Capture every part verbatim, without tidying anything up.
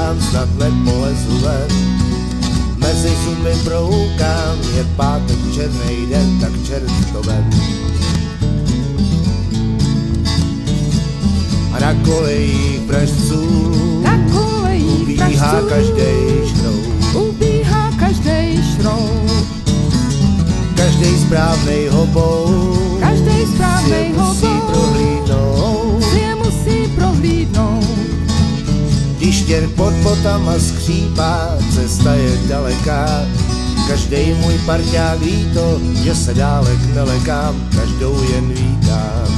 koukám, snad nepolezu ven. Mezi zuby prohoukám, je pátek, černej den, tak čert to vem. A na kolejích pražců na kolejích ubíhá pražců každej šroub. ubíhá každej šroub. Každej správnej hobout Každej správnej si je musí hobout prohlídnout. si je musí prohlídnout. Když těr pod botama skřípá, cesta je daleká. Každej můj parťák ví to, že se dálek nelekám, každou jen vítám.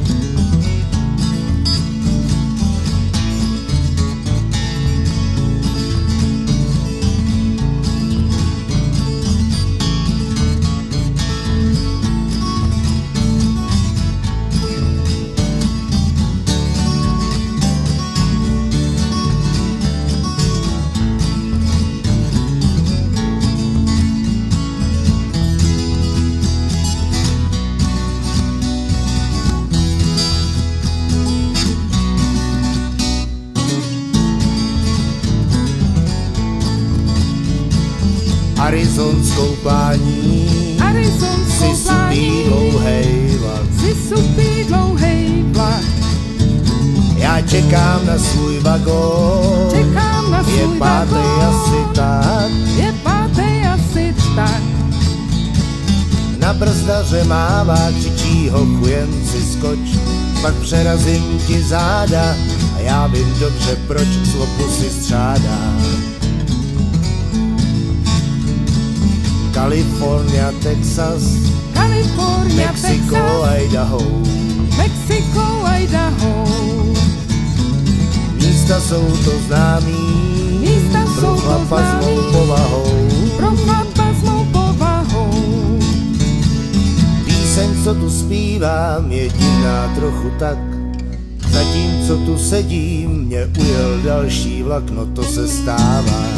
Arizonskou plání Arizonskou si plání supí dlouhej vlak. si supí dlouhej vlak. Já čekám na svůj vagón, Čekám na je svůj pátej vagón, asi tak. je pátej asi tak. Na brzdaře mává, křičí hochu, jen si skoč, pak přerazím ti záda a já vím dobře, proč zlopu si střádá. Kalifornia, Texas, Kalifornia, Mexiko, Texas, Idaho. Mexiko, Idaho. Místa jsou to známý, Místa jsou pro to chlapa s mou známý, povahou. pro chlapa s mou povahou. Píseň, co tu zpívám, je divná trochu tak. Zatímco tu sedím, mě ujel další vlak, no to se stává.